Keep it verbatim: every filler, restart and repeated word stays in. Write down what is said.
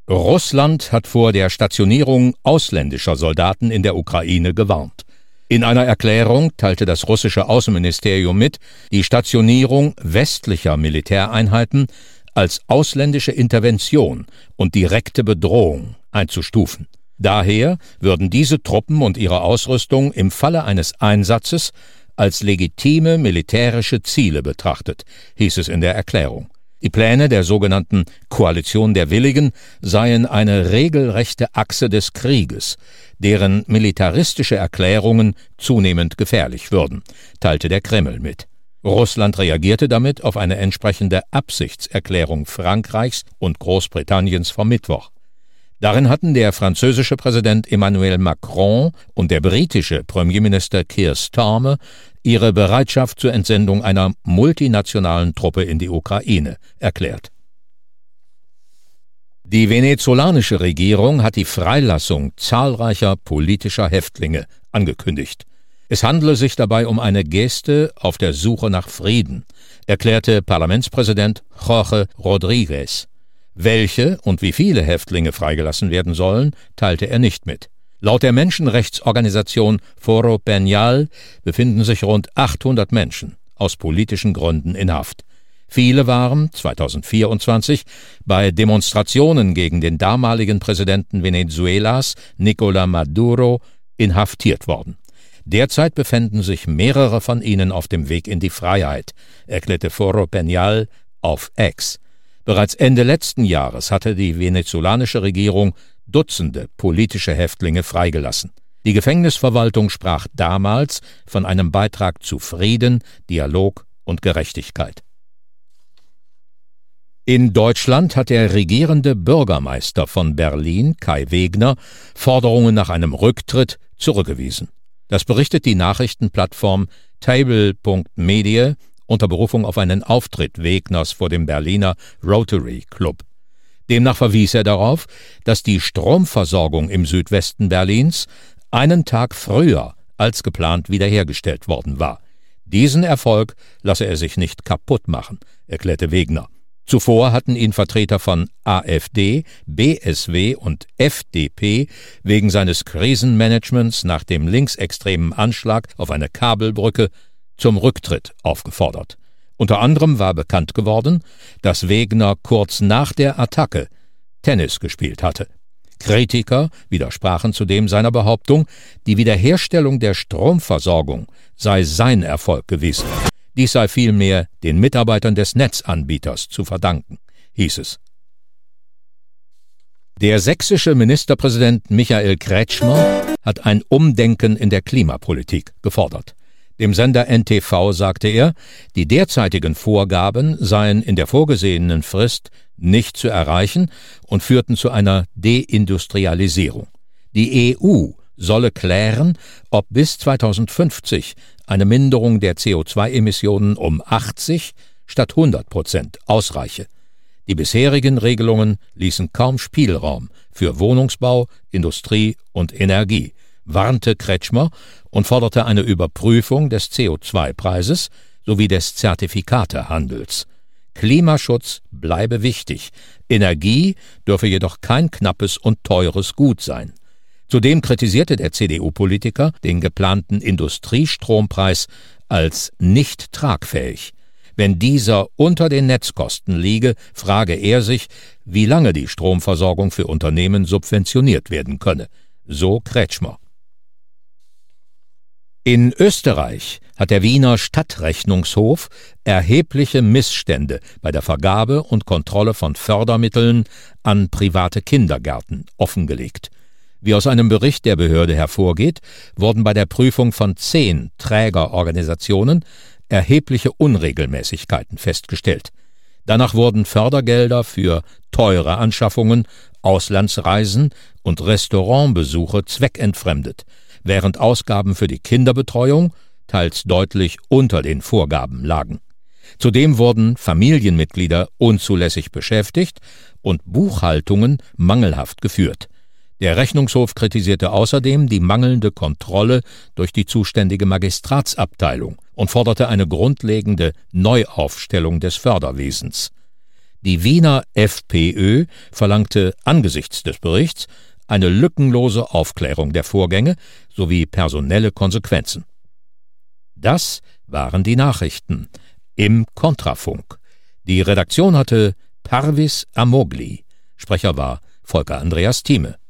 Russland hat vor der Stationierung ausländischer Soldaten in der Ukraine gewarnt. In einer Erklärung teilte das russische Außenministerium mit, die Stationierung westlicher Militäreinheiten als ausländische Intervention und direkte Bedrohung einzustufen. Daher würden diese Truppen und ihre Ausrüstung im Falle eines Einsatzes als legitime militärische Ziele betrachtet, hieß es in der Erklärung. Die Pläne der sogenannten Koalition der Willigen seien eine regelrechte Achse des Krieges, deren militaristische Erklärungen zunehmend gefährlich würden, teilte der Kreml mit. Russland reagierte damit auf eine entsprechende Absichtserklärung Frankreichs und Großbritanniens vom Mittwoch. Darin hatten der französische Präsident Emmanuel Macron und der britische Premierminister Keir Starmer ihre Bereitschaft zur Entsendung einer multinationalen Truppe in die Ukraine erklärt. Die venezolanische Regierung hat die Freilassung zahlreicher politischer Häftlinge angekündigt. Es handle sich dabei um eine Geste auf der Suche nach Frieden, erklärte Parlamentspräsident Jorge Rodríguez. Welche und wie viele Häftlinge freigelassen werden sollen, teilte er nicht mit. Laut der Menschenrechtsorganisation Foro Peñal befinden sich rund achthundert Menschen aus politischen Gründen in Haft. Viele waren zweitausendvierundzwanzig bei Demonstrationen gegen den damaligen Präsidenten Venezuelas, Nicolás Maduro, inhaftiert worden. Derzeit befänden sich mehrere von ihnen auf dem Weg in die Freiheit, erklärte Foro Peñal auf X. Bereits Ende letzten Jahres hatte die venezolanische Regierung Dutzende politische Häftlinge freigelassen. Die Gefängnisverwaltung sprach damals von einem Beitrag zu Frieden, Dialog und Gerechtigkeit. In Deutschland hat der regierende Bürgermeister von Berlin, Kai Wegner, Forderungen nach einem Rücktritt zurückgewiesen. Das berichtet die Nachrichtenplattform Table Punkt Media unter Berufung auf einen Auftritt Wegners vor dem Berliner Rotary Club. Demnach verwies er darauf, dass die Stromversorgung im Südwesten Berlins einen Tag früher als geplant wiederhergestellt worden war. Diesen Erfolg lasse er sich nicht kaputt machen, erklärte Wegner. Zuvor hatten ihn Vertreter von AfD, B S W und F D P wegen seines Krisenmanagements nach dem linksextremen Anschlag auf eine Kabelbrücke zum Rücktritt aufgefordert. Unter anderem war bekannt geworden, dass Wegner kurz nach der Attacke Tennis gespielt hatte. Kritiker widersprachen zudem seiner Behauptung, die Wiederherstellung der Stromversorgung sei sein Erfolg gewesen. Dies sei vielmehr den Mitarbeitern des Netzanbieters zu verdanken, hieß es. Der sächsische Ministerpräsident Michael Kretschmer hat ein Umdenken in der Klimapolitik gefordert. Dem Sender N T V sagte er, die derzeitigen Vorgaben seien in der vorgesehenen Frist nicht zu erreichen und führten zu einer Deindustrialisierung. Die E U solle klären, ob bis zweitausendfünfzig eine Minderung der C O zwei Emissionen um achtzig statt hundert Prozent ausreiche. Die bisherigen Regelungen ließen kaum Spielraum für Wohnungsbau, Industrie und Energie, warnte Kretschmer und forderte eine Überprüfung des C O zwei Preises sowie des Zertifikatehandels. Klimaschutz bleibe wichtig, Energie dürfe jedoch kein knappes und teures Gut sein. Zudem kritisierte der C D U-Politiker den geplanten Industriestrompreis als nicht tragfähig. Wenn dieser unter den Netzkosten liege, frage er sich, wie lange die Stromversorgung für Unternehmen subventioniert werden könne. So Kretschmer. In Österreich hat der Wiener Stadtrechnungshof erhebliche Missstände bei der Vergabe und Kontrolle von Fördermitteln an private Kindergärten offengelegt. Wie aus einem Bericht der Behörde hervorgeht, wurden bei der Prüfung von zehn Trägerorganisationen erhebliche Unregelmäßigkeiten festgestellt. Danach wurden Fördergelder für teure Anschaffungen, Auslandsreisen und Restaurantbesuche zweckentfremdet, während Ausgaben für die Kinderbetreuung teils deutlich unter den Vorgaben lagen. Zudem wurden Familienmitglieder unzulässig beschäftigt und Buchhaltungen mangelhaft geführt. Der Rechnungshof kritisierte außerdem die mangelnde Kontrolle durch die zuständige Magistratsabteilung und forderte eine grundlegende Neuaufstellung des Förderwesens. Die Wiener FPÖ verlangte angesichts des Berichts eine lückenlose Aufklärung der Vorgänge sowie personelle Konsequenzen. Das waren die Nachrichten im Kontrafunk. Die Redaktion hatte Parvis Amogli. Sprecher war Volker Andreas Thieme.